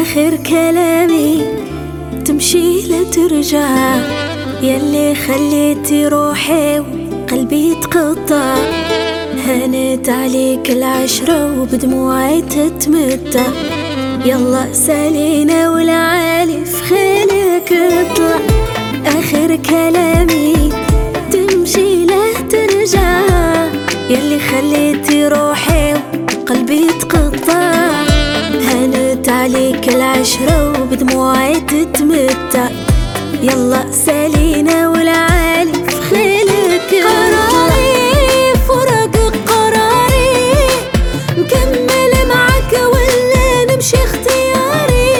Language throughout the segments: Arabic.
آخر كلامي تمشي لا ترجع، يلي خليتي روحي وقلبي يتقطع. هانت عليك العشرة وبدموعي تتمتع، يلا سالينا والعالي في خيلك اطلع. آخر كلامي تمشي لا ترجع، يلي خليتي روحي وقلبي يتقطع. هانت عليك العشرة وبدموعي تتمتع، يلا سالينا والعالي في خيلك اطلع. فراق قراري نكمل معك ولا نمشي اختياري.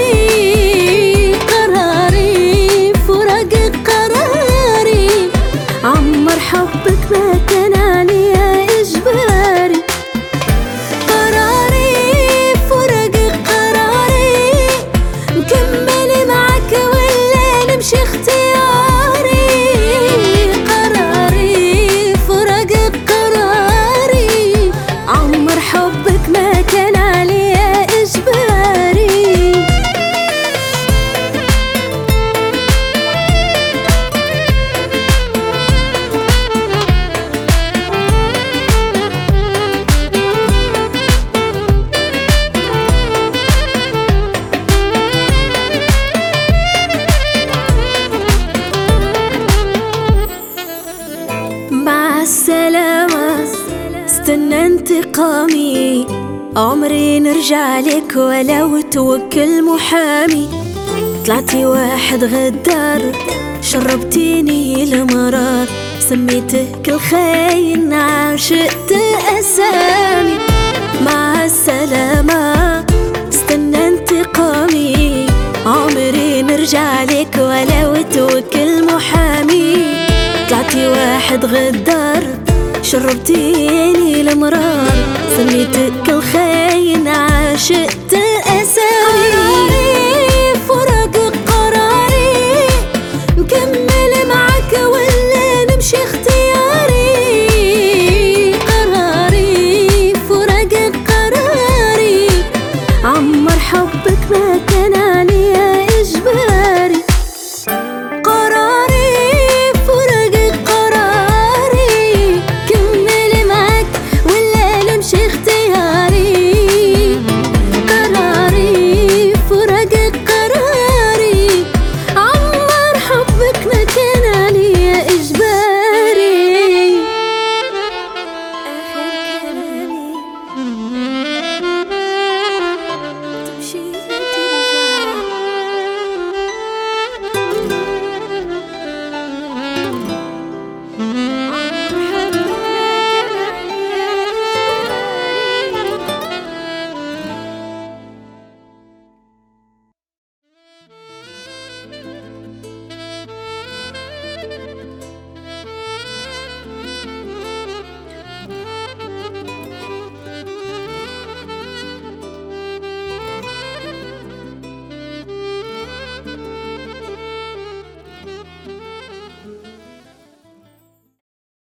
قراري فراق قراري، عمر حبك ما كان عليا إجباري. قراري فراق قراري نكمل معك ولا نمشي اختياري. قراري فراق قراري، عمر حبك ما كان عليا إجباري. مع السلامة استنى انتقامي، عمري نرجع لك ولو توكل محامي. طلعتي واحد غدار شربتيني المرار، سميتك الخاين عشقت أسامي. مع السلامة استنى انتقامي، عمري نرجع لك ولو توكل محامي. طلعتي واحد غدار شربتيني المرار، سميتك الخاين عشقت